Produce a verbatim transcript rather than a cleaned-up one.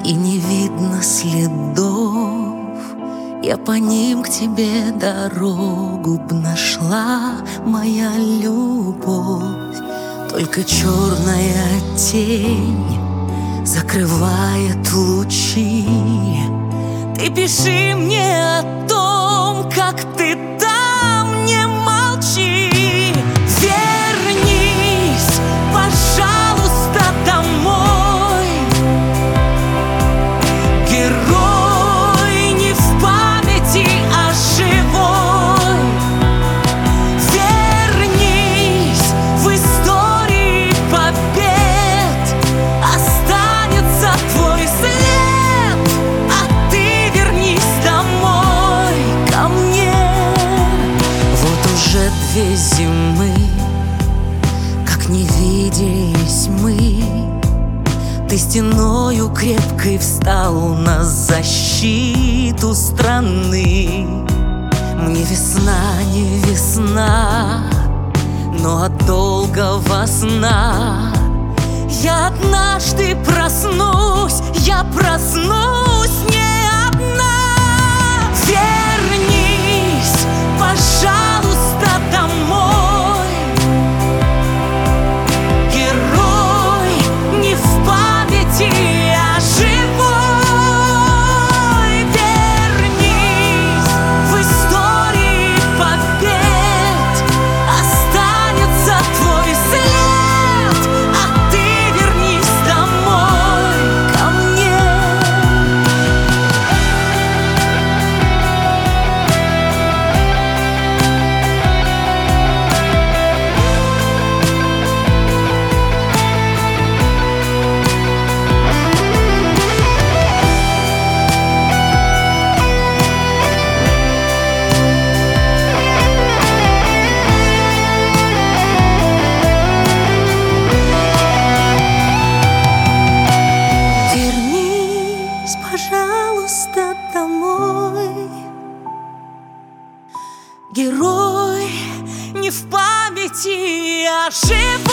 И не видно следов, я по ним к тебе дорогу б нашла, моя любовь. Только черная тень закрывает лучи. Ты пиши мне о том, как ты там, не молчи. Вернись, пожалуйста, домой. Герой не в памяти, а живой. Вернись, в истории побед останется твой след. А ты вернись домой ко мне. Вот уже две зимы, как не виделись мы. Ты стеною крепкой встал на защиту страны. Мне весна не весна, но от долгого сна я однажды проснусь, я проснусь не одна. Вернись, пожалуйста, домой. Герой не в памяти, а живой. Вернись, в истории побед останется твой след. А ты вернись домой ко мне. Вернись, пожалуйста, домой. Герой не в памяти, а жив.